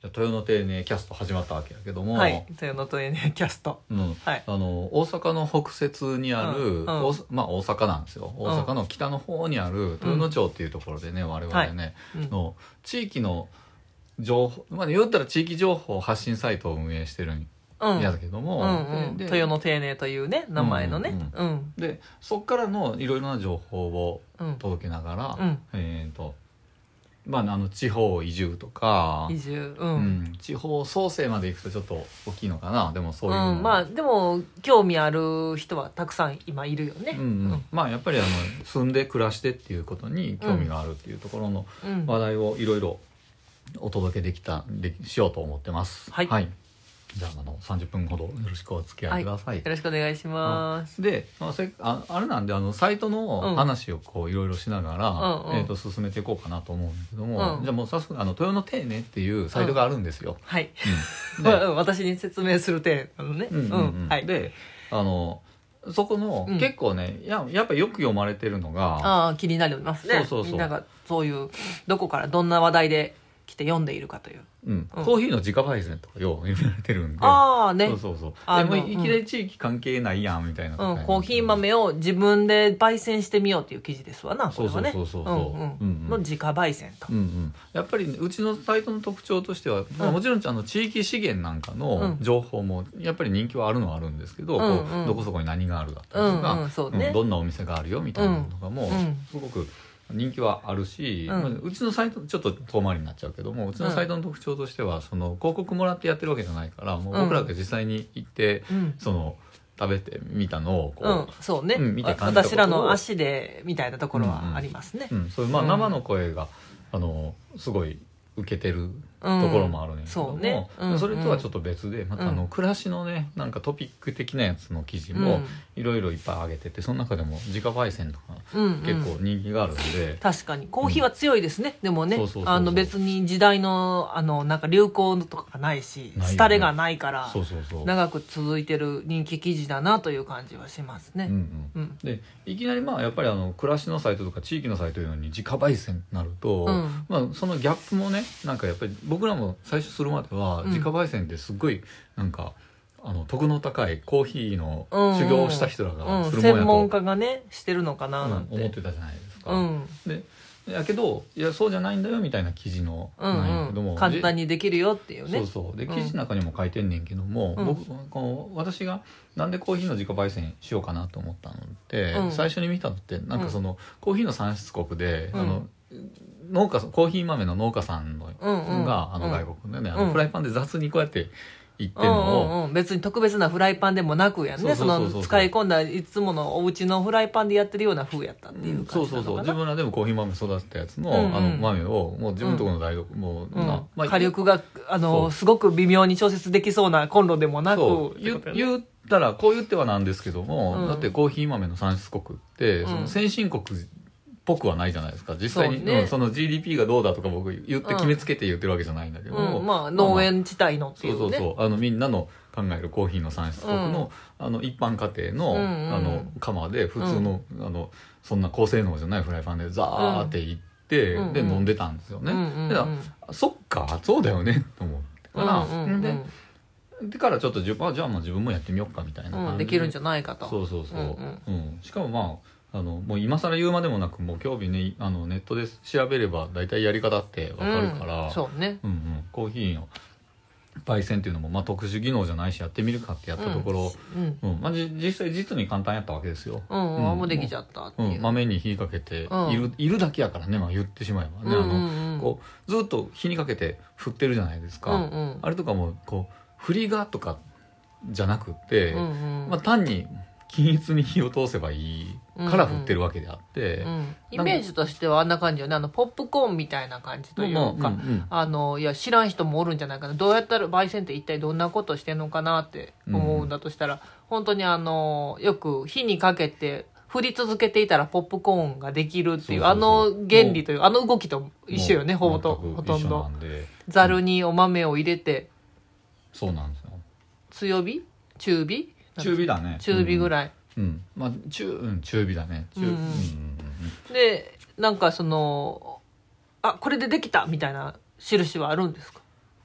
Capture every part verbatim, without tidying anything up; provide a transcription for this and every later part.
豊野丁寧キャスト始まったわけやけども、 はい、豊野丁寧キャスト、 うんはい、あの大阪の北節にある、うんうん大まあ、大阪なんですよ。大阪の北の方にある豊野町っていうところでね、うん、我々ね、はい、の地域の情報、まあ、言ったら地域情報発信サイトを運営してるんやだけども、 うんうん、豊野丁寧というね名前のね、 うんうんうん、でそっからのいろいろな情報を届けながら、うんえーとまあ、あの地方移住とか移住、うんうん、地方創生まで行くとちょっと大きいのかな。でもそういうの、 うん、まあでも興味ある人はたくさん今いるよね、 うんうんうん、まあやっぱりあの住んで暮らしてっていうことに興味があるっていうところの話題をいろいろお届けできたでしようと思ってます。 はい、 はいじゃあ、あのさんじゅっぷんほどよろしくお付き合いください、はい、 よろしくお願いします。 で、まあ、せ あ, あれなんであのサイトの話をこういろいろしながら、うんえー、と進めていこうかなと思うんだけども、うん、じゃあもう早速あの豊野丁寧っていうサイトがあるんですよ、うん、 はい、 うん、 で私に説明する点なのね、 うんうんうんはい、であのそこの、うん、結構ね や, やっぱよく読まれてるのがあ気になりますね。 そうそうそうみんながそういうどこからどんな話題で来て読んでいるかという、 うん、コーヒーの自家焙煎とかよう読まれてるんでああねそうそうそうでもいきなり地域関係ないやんみたいな、 うん、コーヒー豆を自分で焙煎してみようっていう記事ですわなこれはねそうそうそうそう、うんうん、 の自家焙煎と、 うんうん、やっぱりうちのサイトの特徴としては、まあ、もちろんあの地域資源なんかの情報もやっぱり人気はあるのはあるんですけど、うんうん、こうどこそこに何があるだったりとか、うんうんそうねうん、どんなお店があるよみたいなのとかもすごく人気はあるし、うんまあ、うちのサイトちょっと遠回りになっちゃうけどもうちのサイトの特徴としてはその広告もらってやってるわけじゃないからもう僕らが実際に行って、うん、その食べてみたのをこう、うん、 そうね、 うん、見て感じたことを私らの足でみたいなところはありますね、 うんうんうん、そういうまあ生の声が、あのすごい受けてるところもあるんですけども、うん そ, ねうんうん、それとはちょっと別でまたあの暮らしのねなんかトピック的なやつの記事もいろいろいっぱい上げててその中でも自家焙煎とか結構人気があるんで、うんうん、 確かにコーヒーは強いですね、うん、でもね別に時代 の, あのなんか流行とかがないし廃れがないから長く続いてる人気記事だなという感じはしますね、うんうんうん、でいきなりまあやっぱりあの暮らしのサイトとか地域のサイトいうのに自家焙煎になると、うんまあ、そのギャップもねなんかやっぱり僕らも最初するまでは自家焙煎ってすごいなんか、うん、あの得の高いコーヒーの修行をした人らがするもんやと、うんうん、 専門家がねしてるのかななんて、 うん、思ってたじゃないですか、うん、でやけどいやそうじゃないんだよみたいな記事のなんやけども、 うんうん、簡単にできるよっていうねそうそうで記事の中にも書いてんねんけども、うん、僕この私がなんでコーヒーの自家焙煎しようかなと思ったのって、うん、最初に見たのってなんかその、うん、コーヒーの産出国で、うん、あの農家コーヒー豆の農家さんの、うんうん、があの外国でね、うん、あのフライパンで雑にこうやって言ってるのを、うんうんうん、 別に特別なフライパンでもなくやんねその使い込んだいつものお家のフライパンでやってるような風やったっていう感じなのかな、うん、そうそうそう自分らでもコーヒー豆育てたやつの、うんうん、あの豆をもう自分のところの台所、うん、もう、 うんまあ、火力があのすごく微妙に調節できそうなコンロでもなくそう言, 言ったらこう言ってはなんですけども、うん、だってコーヒー豆の産出国って、うん、その先進国っぽくはないじゃないですか実際に そ,、ねうん、その ジーディーピー がどうだとか僕言って決めつけて言ってるわけじゃないんだけども、 うんまあ、農園地帯のっていうね、 そうそうそうあのみんなの考えるコーヒーの産出国の、うん、あの一般家庭の、うんうん、あの釜で普通の、うん、あのそんな高性能じゃないフライパンでザーっていって、うん、で飲んでたんですよね、うんうんうん、だからそっかそうだよねと思ってから、うんうんうん、ででからちょっとじゃあもう自分もやってみようかみたいな感じで、 うん、できるんじゃないかとそうそうそう、うんうんうん、しかもまああのもう今更言うまでもなくもう興味ねあのネットで調べれば大体やり方ってわかるから、 うん、そうね、 うんうん、コーヒーの焙煎っていうのも、まあ、特殊技能じゃないしやってみるかってやったところ、うんうんまあ、実際実に簡単やったわけですよ、 うんうん、もうできちゃったっていう、 うん、豆に火かけて、うん、いる、いるだけやからね、まあ、言ってしまえばね、うんうんうん、あのこうずっと火にかけて振ってるじゃないですか、うんうん、あれとかもこう振りがとかじゃなくって、うんうんまあ、単に均一に火を通せばいいから振ってるわけであって、うんうん、 イメージとしてはあんな感じよねあのポップコーンみたいな感じというか、うんうんうん、あのいや知らん人もおるんじゃないかなどうやったら焙煎って一体どんなことしてんのかなって思うんだとしたら、うん、本当にあのよく火にかけて振り続けていたらポップコーンができるっていうあの原理というあの動きと一緒よねほぼとほとんどざるにお豆を入れて、 そうなんですよ強火中火中火だね中火ぐらい、 うんうんまあ、中, うん、中火だね中、うんうんうんうん、でなんかそのあこれでできたみたいな印はあるんですか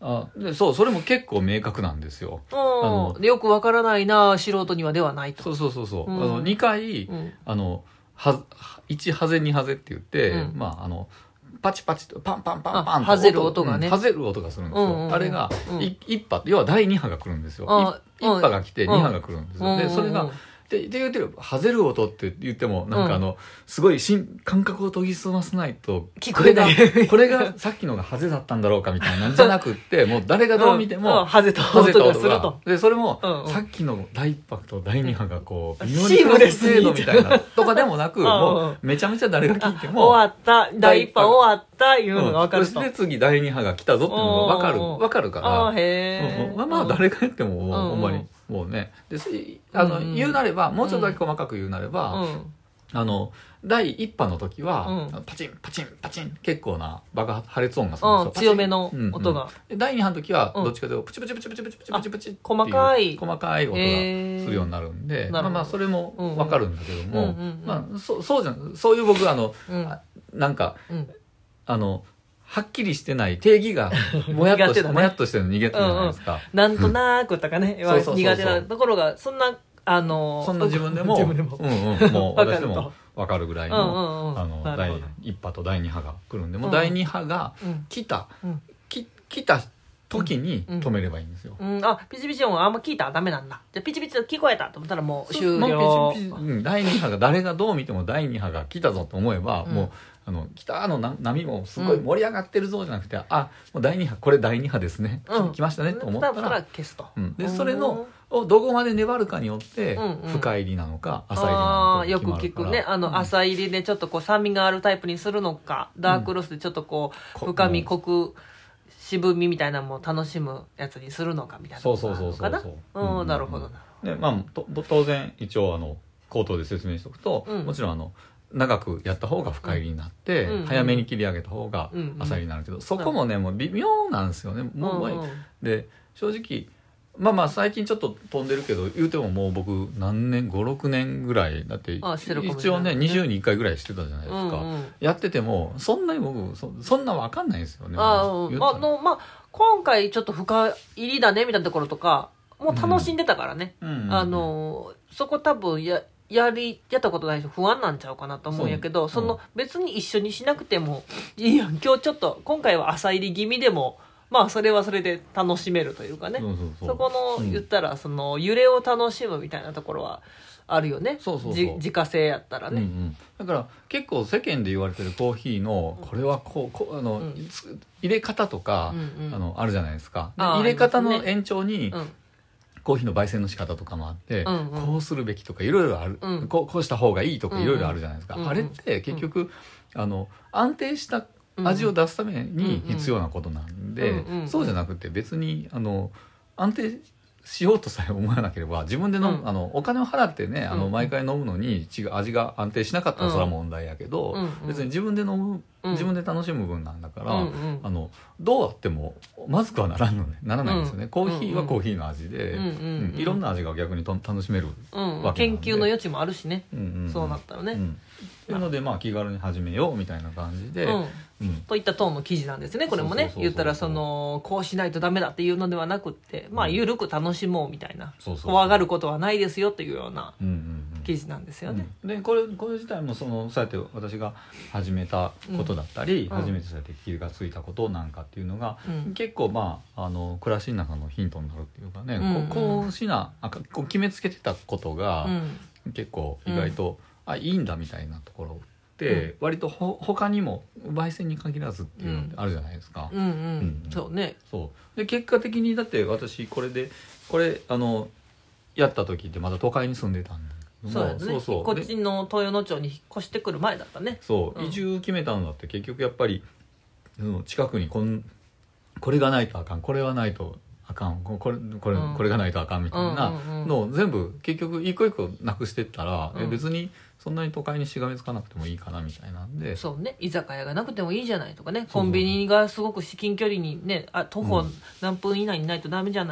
あでそうそれも結構明確なんですよ。 あのよくわからないな素人にはではないと。 そうそうそうそう、うん、あのにかい、うん、あのはいちハゼにハゼって言って、うん、まああのパチパチとパンパンパンパンとハゼる音がね、 ハゼる音がするんですよ、うんうんうん、あれがいっ波要はだいに波が来るんですよ。いっ波が来てに波が来るんですよ。でそれがでで言ってるハゼる音って言ってもなんかあの、うん、すごい新感覚を研ぎ澄ませないと聞こえないこれがさっきのがハゼだったんだろうかみたいなんじゃなくってもう誰がどう見ても、 うん、ハゼと音がすると。 でそれも、うんうん、さっきのだいいっ波とだいに波がこう微妙にシームレスみたいなとかでもなくもうめちゃめちゃ誰が聞いても終わっただいいっ波終わったいうのが分かると、 うん、で次だいに波が来たぞっていうのが分かる分かるからあへー、うん、まあ誰が言っても、うん、ほんまにもうねであの、うん、言うなればもうちょっとだけ細かく言うなれば、うん、あのだいいっ波の時は、うん、パチンパチンパチン結構な爆破裂音がするんですよ、 強めの音が、 うんうん、だいに波の時はどっちかというとプチプチプチプチプチプチプチプチ細かい細かい音がするようになるんで、まあまあそれも分かるんだけども、うんうん、まあそそうじゃんそういう僕あの、うん、なんか、うん、あのはっきりしてない定義がもやっとして、ね、もやっとしてるの苦手じゃないですか、 うんうん、なんとなくとかね苦手なところがそんなあのそんな自分でも自分でも、 うんうん、もう私でも分かるぐらいの、うんうんうん、あのだいいっ波とだいに波が来るんでもうだいに波が来た、うん、き来た時に止めればいいんですよ、 うんうん、あピチピチ音あんま聞いたらダメなんだ。じゃあピチピチ聞こえたと思ったらもう終了。 ピチピチ、うん、だいに波が誰がどう見てもだいに波が来たぞと思えば、うん、もうあの北の波もすごい盛り上がってるぞじゃなくて、うん、あもうだいに波これだいに波ですね、うん、来ましたねと思ったら、 うん、消すと、 うん、でそれのをどこまで粘るかによって、うんうん、深入りなのか浅入りなのかあよく聞くねあの、うん、浅入りでちょっとこう酸味があるタイプにするのか、ダークロスでちょっとこう、うん、深み濃く渋みみたいなのも楽しむやつにするのかみたいなのがあるのかな。そうそうそうそう、うん、なるほどな。 でまあと当然一応あの口頭で説明しておくと、うん、もちろんあの長くやった方が深入りになって、うん、早めに切り上げた方が浅入りになるけど、うん、そこもねもう微妙なんですよね、うん、もう、うん、で正直まあまあ最近ちょっと飛んでるけど言うてももう僕何年ごろくねんぐらいだって一応ねにじゅうにいっかいぐらいしてたじゃないですか、うんうん、やっててもそんなに僕 そ, そんな分かんないですよね。 あ、うん、あの、まあ、今回ちょっと深入りだねみたいなところとかもう楽しんでたからね、うんうん、あのそこ多分ややりやったことない人不安なんちゃうかなと思うんやけど そ, その、うん、別に一緒にしなくてもいいやん今日ちょっと今回は浅入り気味でもまあそれはそれで楽しめるというかね、そうそうそう、そこの、うん、言ったらその揺れを楽しむみたいなところはあるよね。そうそうそう、自家製やったらね、うんうん、 だから結構世間で言われてるコーヒーのこれはこう、こうあの、うん、入れ方とか、うんうん、あのあるじゃないですか。で入れ方の延長に、うん、コーヒーの焙煎の仕方とかもあって、うんうん、こうするべきとかいろいろある、うん、こ, うこうした方がいいとかいろいろあるじゃないですか、うんうん、あれって結局、うん、あの安定した味を出すために必要なことなんで、うんうん、そうじゃなくて別にあの安定しようとさえ思わなければ自分での、うん、あのお金を払ってねあの毎回飲むのに違う味が安定しなかったらそれは問題やけど、うんうん、別に自分で飲む自分で楽しむ分なんだから、うんうん、あのどうあってもまずくはならんの、ね、ならないんですよね、うん、コーヒーはコーヒーの味で、うんうんうん、いろんな味が逆にと楽しめるわけなんで、 うん、研究の余地もあるしね、うんうんうん、そうなったらね、うんなのでまあ気軽に始めようみたいな感じで、うんうん、といったトーンの記事なんですねこれもね。言ったらそのこうしないとダメだっていうのではなくって、まあ緩く楽しもうみたいな、うん、怖がることはないですよっていうような記事なんですよね、 うんうんうん、でこれこれ自体もそのそうやって私が始めたことだったり、うん、初めてそうやって気がついたことなんかっていうのが、うん、結構まああの暮らしの中のヒントになるっていうかね、うんうん、こ, こうしなあこう決めつけてたことが、うん、結構意外と、うんあいいんだみたいなところって割とほ他にも焙煎に限らずっていうのってあるじゃないですか、 うんうんうんうん、そうね。 そうで結果的にだって私これでこれあのやった時ってまだ都会に住んでたんだけども、 そうですね、そうそうこっちの豊野町に引っ越してくる前だったね。 そう、うん、移住決めたのだって結局やっぱり近くにこんこれがないとあかんこれはないとあかんこれこれ、うん、これがないとあかんみたいなのを全部結局一個一個なくしてったら、うん、え別にそんなに都会にしがみつかなくてもいいかなみたいなんで、 そうね、居酒屋がなくてもいいじゃないとかね、コンビニがすごく至近距離にねあ徒歩何分以内にないとダメじゃない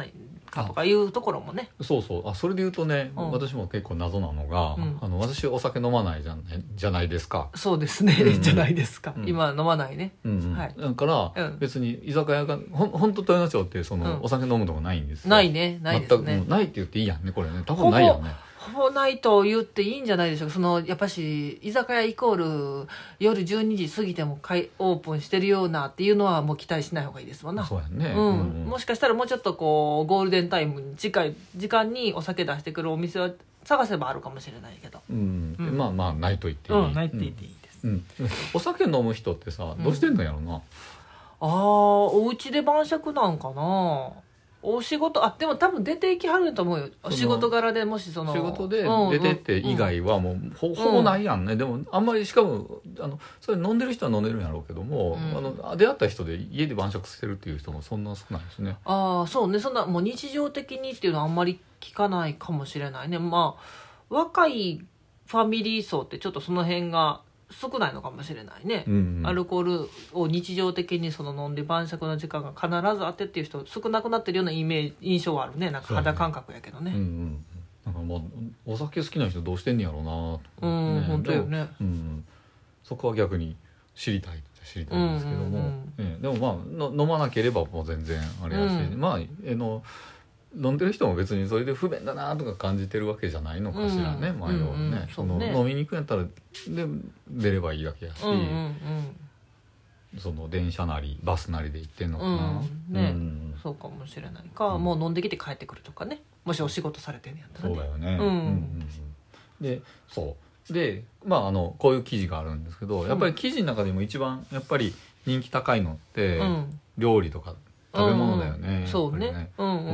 かとかいうところもね。 そうそう、あそれで言うとね、うん、私も結構謎なのが、うん、あの私お酒飲まないじゃん、じゃないですか。 そうですね、うん、じゃないですか、うん、今飲まないね、 うんうんはい、だから、うん、別に居酒屋がほんほんと豊野町ってその、うん、お酒飲むとこないんですよ。 ないね、ないですね。 全くないって言っていいやんねこれね、多分ないよね。 ほぼないと言っていいんじゃないでしょうか。そのやっぱし居酒屋イコール夜じゅうにじ過ぎてもオープンしてるようなっていうのはもう期待しない方がいいですもんな。 そうやね、 うんうんうん、 もしかしたらもうちょっとこうゴールデンタイムに近い時間にお酒出してくるお店は探せばあるかもしれないけど、 うんうん、まあまあないと言っていい、 うん、ないと言っていいです、 うんうん、お酒飲む人ってさどうしてんのやろな、うん、ああお家で晩酌なんかな。お仕事あでも多分出ていきはると思うよ。お仕事柄でもしその仕事で出てって以外はもう、うん、ほ, ほぼないやんね、うん、でもあんまりしかもあのそれ飲んでる人は飲んでるんやろうけども、うん、あの出会った人で家で晩酌してるっていう人もそんな少ないですね。 ああそうね、そんなもう日常的にっていうのはあんまり聞かないかもしれないね。まあ若いファミリー層ってちょっとその辺が少ないのかもしれないね、うんうん、アルコールを日常的にその飲んで晩酌の時間が必ずあってっていう人少なくなってるようなイメージ印象はあるね。なんか肌感覚やけどね。 うんうん、なんかまあお酒好きな人どうしてんねやろうなと、 ね、うん本当よね、 うん、そこは逆に知りたいって知りたいんですけども、うんうんうんね、でもまあの飲まなければもう全然あれやし、うん、まあえの飲んでる人も別にそれで不便だなとか感じてるわけじゃないのかしらね、うん、前はね、うんうん、そのね飲みに行くんやったらで出ればいいだけやし、うんうんうん、その電車なりバスなりで行ってんのかな、 うんねうん、そうかもしれないか、うん、もう飲んできて帰ってくるとかね、もしお仕事されてんやったらね。 そうだよね、うんうんうん、でそうでまああのこういう記事があるんですけど、やっぱり記事の中でも一番やっぱり人気高いのって、うん、料理とか食べ物だよね、 うん、そうね、ねうんうんうんうん、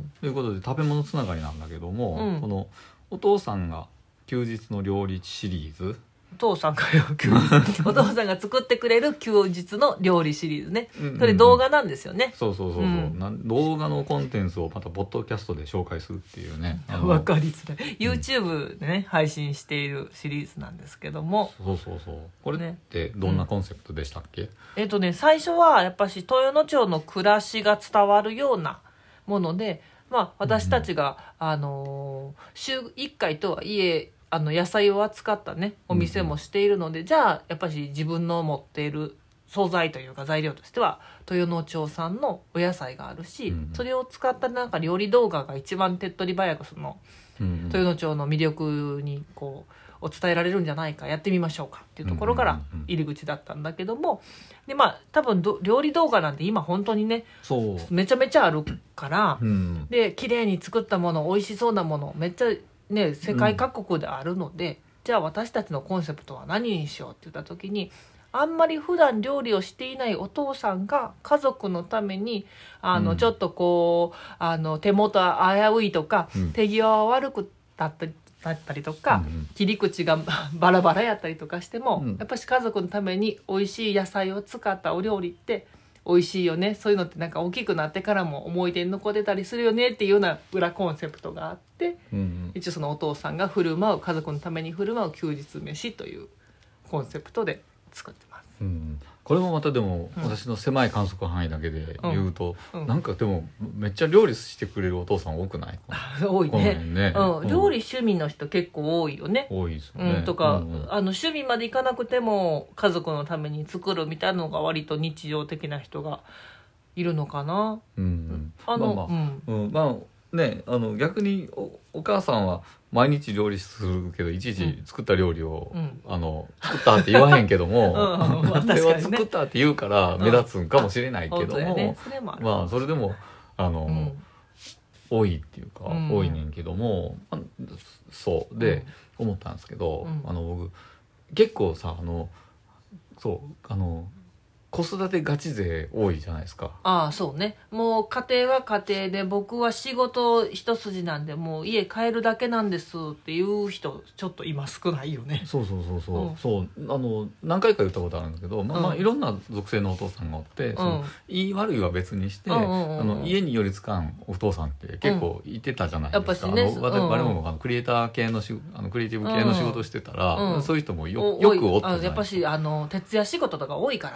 ということで食べ物つながりなんだけども、うん、このお父さんが休日の料理シリーズ、 お父さんが休日お父さんが作ってくれる休日の料理シリーズね、うんうんうん、それ動画なんですよね。 そうそうそうそう、うん、な動画のコンテンツをまたポッドキャストで紹介するっていうね、 分かりづらい YouTube でね、うん、配信しているシリーズなんですけども、 そうそうそう、これってどんなコンセプトでしたっけ？ うん、えっとね最初はやっぱし豊野町の暮らしが伝わるようなもので、まあ私たちが、うん、あの週いっかいとはいえあの野菜を扱ったねお店もしているので、うんうん、じゃあやっぱり自分の持っている素材というか材料としては豊野町産のお野菜があるし、うんうん、それを使ったなんか料理動画が一番手っ取り早くその、うんうん、豊野町の魅力にこうお伝えられるんじゃないか、やってみましょうかっていうところから入り口だったんだけども、でまあ多分ど料理動画なんて今本当にねそうめちゃめちゃあるから、うん、で綺麗に作ったもの美味しそうなものめっちゃね、世界各国であるので、うん、じゃあ私たちのコンセプトは何にしようって言った時に、あんまり普段料理をしていないお父さんが家族のためにあの、うん、ちょっとこうあの手元危ういとか、うん、手際悪くだったりだったりとか、うん、切り口がバラバラやったりとかしても、うん、やっぱり家族のために美味しい野菜を使ったお料理って美味しいよね、そういうのってなんか大きくなってからも思い出に残ってたりするよねっていうような裏コンセプトがあって、うんうん、一応そのお父さんが振る舞う家族のために振る舞う休日飯というコンセプトで作ってます、 うん、これもまたでも、うん、私の狭い観測範囲だけで言うと、うんうん、なんかでもめっちゃ料理してくれるお父さん多くない？ 多いね、ね、うんうん、 料理趣味の人結構多いよね。 多いですよね、 うん、とか、うんうん、あの趣味までいかなくても家族のために作るみたいなのが割と日常的な人がいるのかな、 うんうん、あの、まあまあうんうん、まあね、あの逆に お, お母さんは毎日料理するけどいちいち作った料理を、うん、あの作ったって言わへんけども、うんうん、それは作ったって言うから目立つんかもしれないけども、うんね、そまあそれでもあの、うん、多いっていうか、うん、多いねんけども、まあ、そうで、うん、思ったんですけど、うん、あの僕結構さあのそうあの子育てガチ勢多いじゃないですか。 ああそうね、もう家庭は家庭で僕は仕事一筋なんでもう家帰るだけなんですっていう人ちょっと今少ないよね。 そうそうそうそう、うん、そうあの何回か言ったことあるんだけど、まあ、まあいろんな属性のお父さんがおって、うん、そのいい悪いは別にして、うんうんうんうん、あの家に寄りつかんお父さんって結構いてたじゃないですか、うん、やっぱしね、あの我々もあのクリエイター系のしあのクリエイティブ系の仕事してたら、うんうん、そういう人も よ, よくおったじゃないですか。 やっぱしあの徹夜仕事とか多いからね、うん、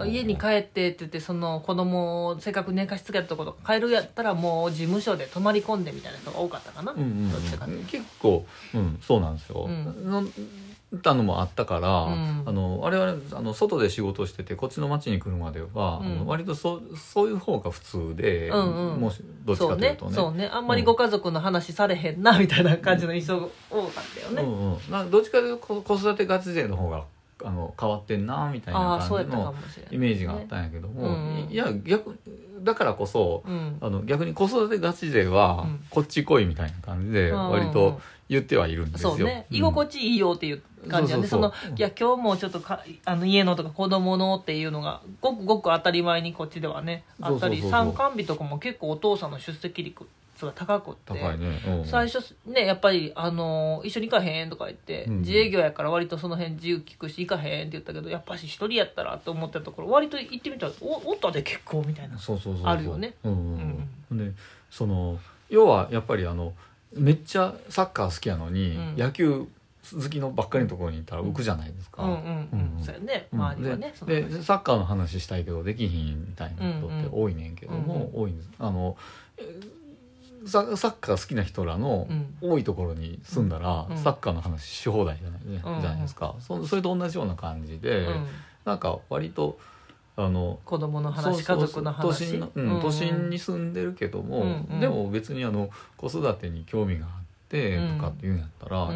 家に帰ってって言ってその子供をせっかく寝かしつけたところとか帰るやったらもう事務所で泊まり込んでみたいな人が多かったかな、 うんうん、 どっちかって。 結構、うん、そうなんですよ、うん、のたのもあったから、うん、あの我々あの外で仕事しててこっちの町に来るまでは、うん、あの割とそそういう方が普通で、うんうん、もしどっちかというとね、 そうね、そうね、あんまりご家族の話されへんなみたいな感じの印象が多かったよね、うんうん、 なんかどっちかというと子育てガチ勢の方があの変わってんなみたいな感じのイメージがあったんやけども、ね、いや逆だからこそ、うん、あの逆に子育てガチ勢はこっち来いみたいな感じで割と言ってはいるんですよ、 そうね、居心地いいよっていう感じなんで、そのいや今日もちょっとかあの家のとか子供のっていうのがごくごく当たり前にこっちではねあったり、参観日とかも結構お父さんの出席率が高くって、 高いね、うんうん、 最初ねやっぱりあの一緒に行かへんとか言って、うん、自営業やから割とその辺自由聞くし行かへんって言ったけど、やっぱし一人やったらと思ったところ割と行ってみたらおおったで結構みたいなそうそうそうそうあるよね、 うんうんうん、でその要はやっぱりあのめっちゃサッカー好きやのに、うん、野球好きのばっかりのところに行ったら浮くじゃないですか。 そうやね、周りはね。 で、でサッカーの話したいけどできひんみたいな人って多いねんけども、うんうん、多いんです。あのサ, サッカー好きな人らの多いところに住んだら、うん、サッカーの話し放題じゃない、うん、じゃないですか。そ, それと同じような感じで、うん、なんか割とあの子供の話、家族の話、 都心、うん、都心に住んでるけども、うんうん、でも別にあの子育てに興味があってとかっていうんやったら、うん、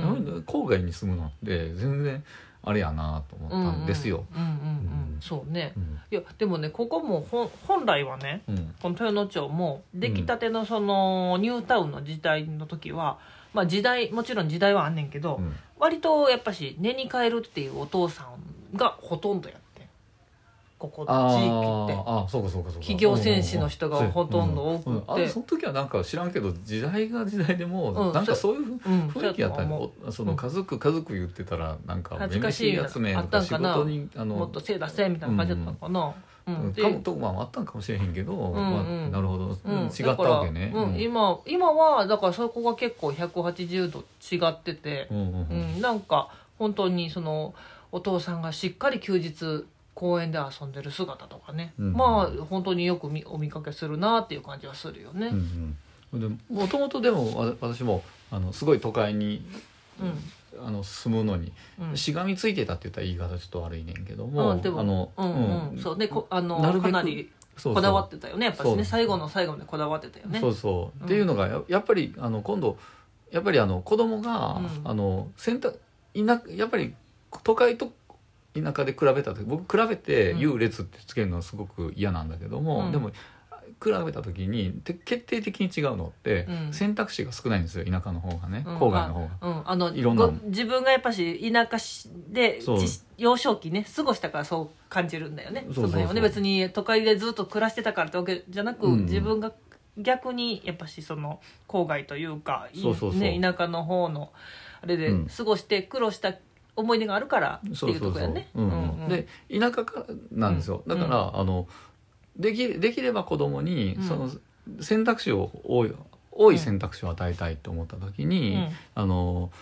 郊外に住むのって全然あれやなと思ったんですよ。 そうね、うん、いやでもねここも本本来はね、うん、この豊野町も出来たてのその、うん、ニュータウンの時代の時は、まあ、時代もちろん時代はあんねんけど、うん、割とやっぱし寝に帰るっていうお父さんがほとんどやってここ地域ってああそうかそうかそうか企業戦士の人がほとんど多くて、うんうん、 あその時はなんか知らんけど時代が時代でも、うん、なんかそういう雰囲気やったり、うん、その家族家族言ってたらなんか恥ずかしいやつめとか仕事にあのもっと精出せみたいな感じだったのかな、 うんうん、かもとまああったんかもしれへんけど、うんうんまあ、なるほど、うん、違ったわけね、 うん、今, 今はだからそこが結構ひゃくはちじゅうど違ってて、うんうんうんうん、なんか本当にそのお父さんがしっかり休日公園で遊んでる姿とかね、うんうん、まあ本当によくお見かけするなっていう感じはするよね。うんうん、でもともとでも私もあのすごい都会に、うん、あの住むのに、うん、しがみついてたって言ったら言い方ちょっと悪いねんけども、 うん、でもあの、うんうんうん、そうねあのなるべくかなりこだわってたよねやっぱりね最後の最後までこだわってたよね。 そうそう、うん、っていうのが や, やっぱりあの今度やっぱりあの子供が、うん、あの選択いなやっぱり都会と田舎で比べた時僕比べて優劣ってつけるのはすごく嫌なんだけども、うん、でも比べた時に決定的に違うのって、うん、選択肢が少ないんですよ田舎の方がね、うん、郊外の方が、 うん、あのいろんな自分がやっぱし田舎で幼少期ね過ごしたからそう感じるんだよね。そうそうそうその辺はね別に都会でずっと暮らしてたからってわけじゃなく、うん、自分が逆にやっぱしその郊外というかそうそうそう、ね、田舎の方のあれで過ごして苦労した思い出があるからっていうところやね。 で田舎からなんですよ、うん、だから、うん、あのできできれば子供にその選択肢を多い、多い選択肢を与えたいと思った時に、うん、あの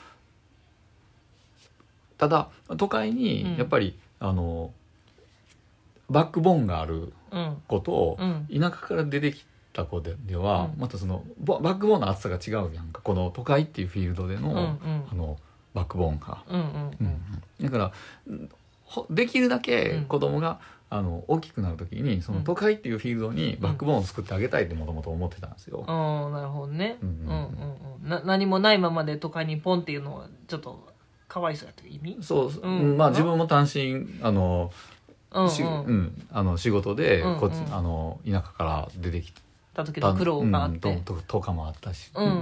ただ都会にやっぱり、うん、あのバックボーンがある子と、うん、田舎から出てきた子ででは、うん、またそのバックボーンの厚さが違うやんかこの都会っていうフィールドでの、うんうん、あのバックボーンが、うんうんうんうん、だからできるだけ子供が、うん、あの大きくなる時にその都会っていうフィールドにバックボーンを作ってあげたいってもともと思ってたんですよ。 うん、あなるほどね、うんうんうんうん、な何もないままで都会にポンっていうのはちょっとかわいそうやという意味。 そう、うん、まあ自分も単身あの、うんうんうん、あの仕事でこっち、うんうん、あの田舎から出てきた時の苦労があって、 うん、と, とかもあったし、うんうんうんうん、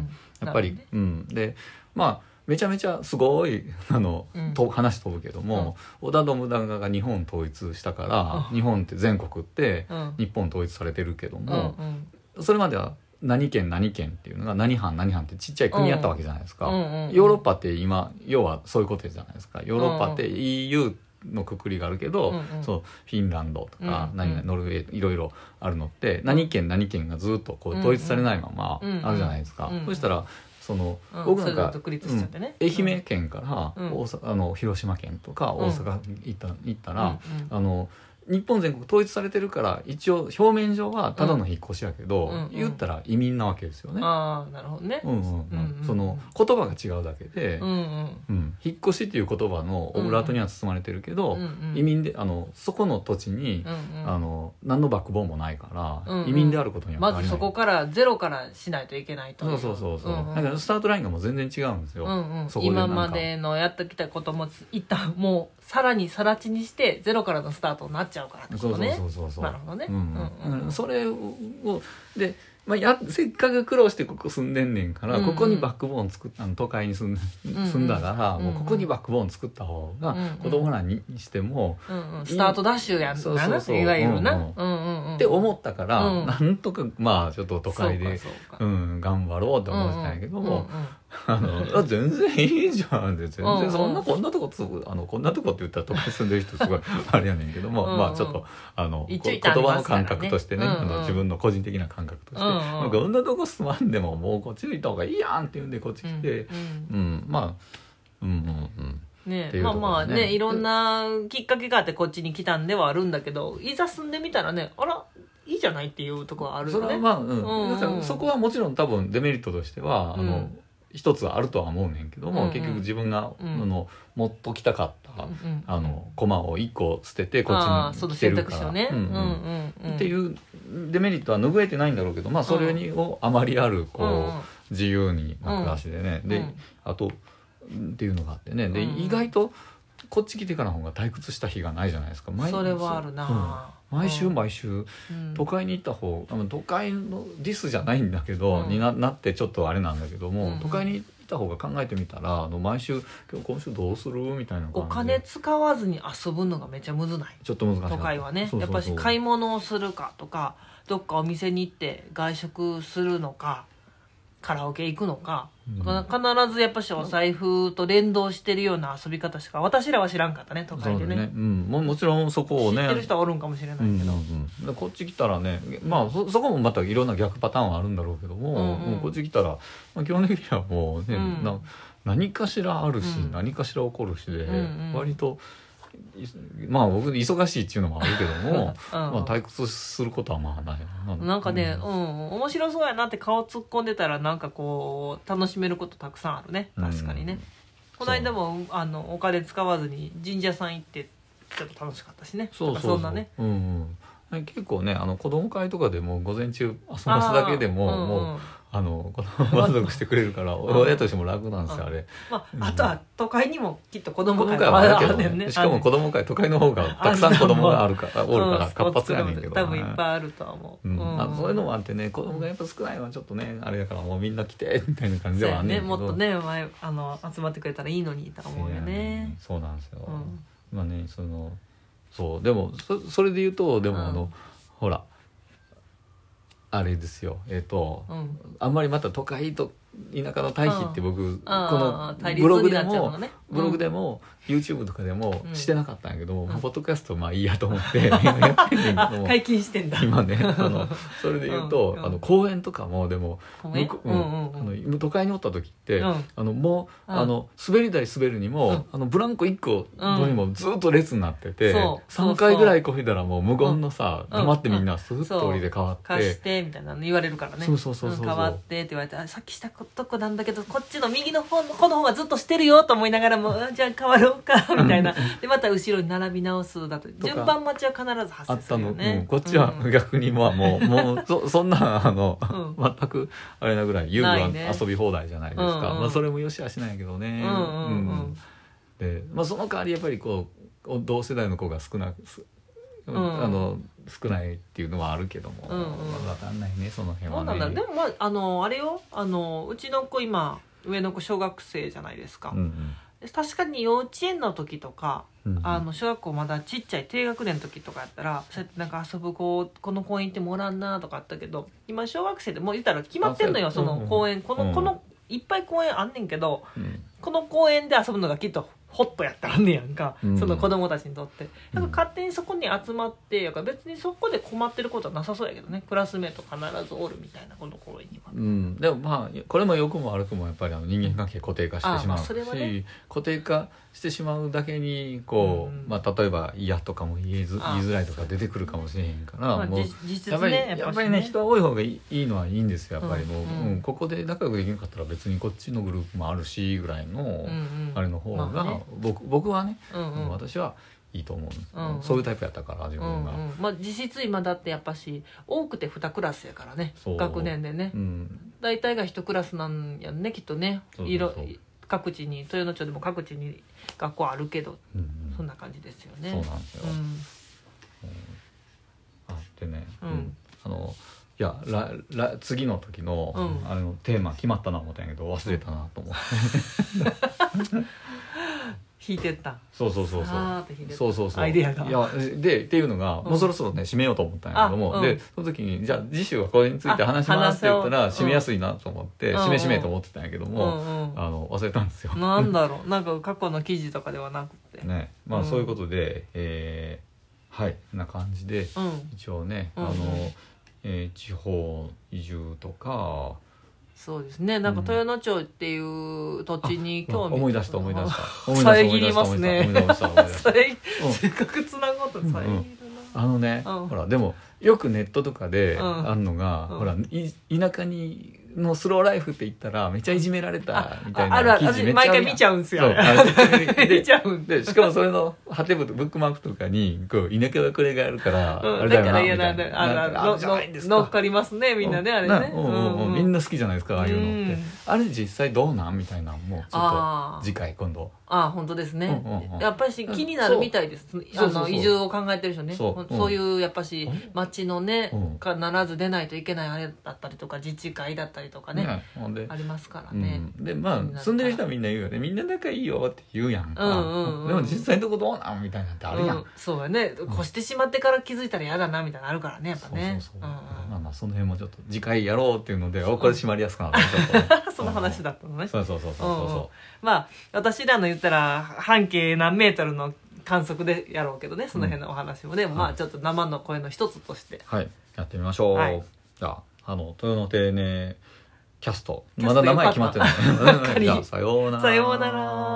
やっぱり、ねうん、でまあめちゃめちゃすごいあの、うん、と話飛ぶけども、うん、織田信長が日本統一したから、うん、日本って全国って、うん、日本統一されてるけども、うんうん、それまでは何県何県っていうのが何藩何藩ってちっちゃい国やったわけじゃないですか、うんうんうん、ヨーロッパって今要はそういうことじゃないですか。ヨーロッパって イーユー のくくりがあるけど、うんうん、そうフィンランドとか、うんうん、何ノルウェーいろいろあるのって何県何県がずっとこう統一されないままあるじゃないですか、うんうん、そしたらその、うん、僕なんか、ねうん、愛媛県から大阪、うん、あの広島県とか大阪行った,、うん、行ったら、うんうん、あの日本全国統一されてるから一応表面上はただの引っ越しやけど、 うんうんうん、 言ったら移民なわけですよね。 ああなるほどね、 うんうんうんうん、その言葉が違うだけで、うんうんうん、引っ越しっていう言葉のオブラートには包まれてるけど、うんうん、移民であのそこの土地に、うんうん、あの何のバックボーンもないから、うんうん、移民であることには変わりない。 まずそこからゼロからしないといけないと。 そうそうそうそう、うんうん、だからスタートラインがもう全然違うんですよ、 うんうん、そこで今までのやってきたことも一旦もうさらにさら地にしてゼロからのスタートになっちゃうからってことね。 そうそうそうそう、 なるほどね、 うんうんうん、それをで、まあ、やせっかく苦労してここ住んでんねんから、うんうん、ここにバックボーン作ったの都会に住ん、住んだから、うんうん、もうここにバックボーン作った方が子供らにしても、 うんうん、スタートダッシュやんなっていわゆるな、うんうんうんうん、って思ったから、うん、なんとかまあちょっと都会で、うん、頑張ろうと思ってたんやけども、うんうんうんうんあの全然いいじゃんって全然そんなこんなとこつあのこんなとこって言ったら都会住んでる人すごいあれやねんけども、うんうん、まあちょっとあの言葉の感覚としてね、うんうん、あの自分の個人的な感覚として、うんうん、なんかこんなとこ住まんでももうこっち行った方がいいやんって言うんでこっち来て、うんうんうん、まあうんうんうんね、まあまあねいろんなきっかけがあってこっちに来たんではあるんだけど、いざ住んでみたらねあらいいじゃないっていうところはあるよね。 それはまあ、うんうんうん、だからそこはもちろん多分デメリットとしては、うん、あの一つはあるとは思うねんけども、うんうん、結局自分が、うん、の持っときたかった、うん、あの駒を一個捨ててこっちに来てるからっていうデメリットは拭えてないんだろうけど、まあそれにをあまりあるこう、うん、自由にな暮らしでね、うん、で、うん、あとっていうのがあってねで、うん、意外とこっち来てからの方が退屈した日がないじゃないですか。 それはあるな、 うん、毎週毎週都会に行った方、うん、都会のディスじゃないんだけど、うん、に な, なってちょっとあれなんだけども、うん、都会に行った方が考えてみたらあの毎週今日今週どうするみたいな感じでお金使わずに遊ぶのがめちゃむずない。 ちょっと難しい都会はね。 そうそうそうやっぱし買い物をするかとかどっかお店に行って外食するのかカラオケ行くのか、うん、必ずやっぱしお財布と連動してるような遊び方しか私らは知らんかったね都会で ね, ね、うん、 も, もちろんそこをね知ってる人はおるんかもしれないけど、うんうん、こっち来たらね、まあ、そ, そこもまたいろんな逆パターンはあるんだろうけども、うんうん、もうこっち来たら、まあ、基本的にはもうね、うん、な何かしらあるし、うん、何かしら起こるしで、うんうん、割とまあ僕忙しいっていうのもあるけども、うん、まあ退屈することはまあないな。 なんかね、うん、うん、面白そうやなって顔突っ込んでたらなんかこう楽しめることたくさんあるね。確かにね、うん、この間もあのお金使わずに神社さん行ってちょっと楽しかったしね。 そうそうそう、そんなね、うんうん、結構ねあの子供会とかでも午前中遊ばすだけでも、うんうん、もうあの子供満足してくれるから親としても楽なんですよあれ、 まあ、あとは都会にもきっと子供会はあるけど、ね、しかも子供会都会の方がたくさん子供があるからおるから活発やねんけど、ね、 多分いっぱいあるとは思う、うんうん、 あそういうのもあってね子供がやっぱ少ないのはちょっとねあれだからもうみんな来てみたいな感じではあんねんけど、 ね、もっとね前あの集まってくれたらいいのにと思うよね。 そうなんですよ、うん、まあねそのそうでも そ, それで言うとでもあの、うん、ほらあれですよえっ、ー、と、うん、あんまりまた都会と田舎の対比って僕、うん、このブログでも、ね、ブログでも、うん、YouTube とかでもしてなかったんやけど、うん、ポッドキャストまあいいやと思ってやってんねんけども解禁してんだ今ねあのそれで言うと、うん、あの公園とかもでも、うんうんうん、都会におった時って、うん、あのもう、うん、あの滑り台滑るにも、うん、あのブランコいっこにもずっと列になってて、うん、さんかいぐらいこいだらもう無言のさ、うん、黙ってみんなスーッと降りて変わって、 貸してみたいなの言われるからね。 そうそうそうそう、 変わってって言われてあさっきしたとこなんだけどこっちの右の方のこの方がずっとしてるよと思いながらもじゃあ変わろうかみたいなでまた後ろに並び直すだと順番待ちは必ず発生するよね。 あったの、うん、こっちは逆にまあもう、うん、もう そ, そんなあの、うん、全くあれなぐらい遊具は遊び放題じゃないですか、うんうんまあ、それもよしはしないけどね、うんうんうんうん、で、まあ、その代わりやっぱりこう同世代の子が少なく、うん、あの少ないっていうのはあるけども、うんうんまあ、分かんないねその辺はね。 そうなんだ。でもまああのあれよあのうちの子今上の子小学生じゃないですか、うんうん、確かに幼稚園の時とか、うんうん、あの小学校まだちっちゃい低学年の時とかやったらそうやってなんか遊ぶ子この公園行ってもらんなとかあったけど今小学生でもう言ったら決まってんのよその公園、うんうん、この、このいっぱい公園あんねんけど、うん、この公園で遊ぶのがきっとホットやったらあんねやんか、うん、その子供たちにとってだから勝手にそこに集まってやから別にそこで困ってることはなさそうやけどねクラスメート必ずおるみたいなこの頃には、 うん、でもまあこれも良くも悪くもやっぱりあの人間関係固定化してしまうし、 まあね、 固定化してしまうだけにこう、うんまあ、例えば嫌とかも言いづ言いづらいとか出てくるかもしれへんから、 まあ、 もう実質ねやっぱり、 やっぱしね、 やっぱりね人が多い方がいい、いいのはいいんですよやっぱりもう、 うんうん、ここで仲良くできなかったら別にこっちのグループもあるしぐらいの、うんうん、あれの方が、まあね、僕, 僕はね、うんうん、私はいいと思うんです、うんうん、そういうタイプやったから自分が、うんうんまあ、実質今だってやっぱし多くてにクラスやからね学年でね、うん、大体がいちクラスなんやねきっとねそうそうそう各地に豊野町でも各地に学校あるけど、うんうん、そんな感じですよね。 そうなんですよ、うんうん、あでね、うん、あのいやらら次の時の、うん、あのテーマ決まったな思ったんやけど忘れたなと思って弾いてった。 そうそうそうそうそうそうそうアイデアがいやでっていうのが、うん、もうそろそろね締めようと思ったんやけども、うん、でその時にじゃあ次週はこれについて話しますって言ったら締めやすいなと思って、うん、締め締めと思ってたんやけども、うんうん、あの忘れたんですよ。 なんだろうなんか過去の記事とかではなくてねまあ、うん、そういうことで、えー、はいな感じで、うん、一応ね、うん、あの、えー、地方移住とかそうですねなんか豊野町っていう土地に興味、 うん、思い出した思い出した遮りますね思い出した思い出したせっかくつなごうと遮るな、うんうん、 あのね、うん、ほらでもよくネットとかであんのが、うん、ほらい田舎にのスローライフって言ったらめっちゃいじめられたみたいな記事めっちゃ毎回見ちゃうんすよ見ちゃうんでしかもそれのハテブブックマークとかにこう田舎はこれがあるから、うん、あれだよなみたいなあるじゃないですか乗っかりますねみんなねあれね、 うんうんうん、みんな好きじゃないですかああいうのって、あれ実際どうなんみたいなのもちょっと次回今度ああ本当ですね、うんうんうん、やっぱりし気になるみたいです、うん、あの移住を考えてる人ねそう、そういうやっぱし町のね、うん、必ず出ないといけないあれだったりとか自治会だったりとかね、ねありますからね、 うん、でまあ住んでる人はみんな言うよねみんな仲いいよって言うやんか、うんうんうん、でも実際のとこどうなんみたいなってあるやん、うん、 そうやね越してしまってから気づいたら嫌だなみたいなのあるからねやっぱねそうそうそう、うんうん、まあまあその辺もちょっと次回やろうっていうのでおこれ締まりやすくなる、 うん、その話だったのねそうそうそうそうそう、うんうん、 まあ私らの言ったら半径何メートルの観測でやろうけどねその辺のお話もね、うん、まあちょっと生の声の一つとしてはいやってみましょう、はい、じゃああの豊野丁寧キャストまだ名前決まってないじゃあさようならさようなら。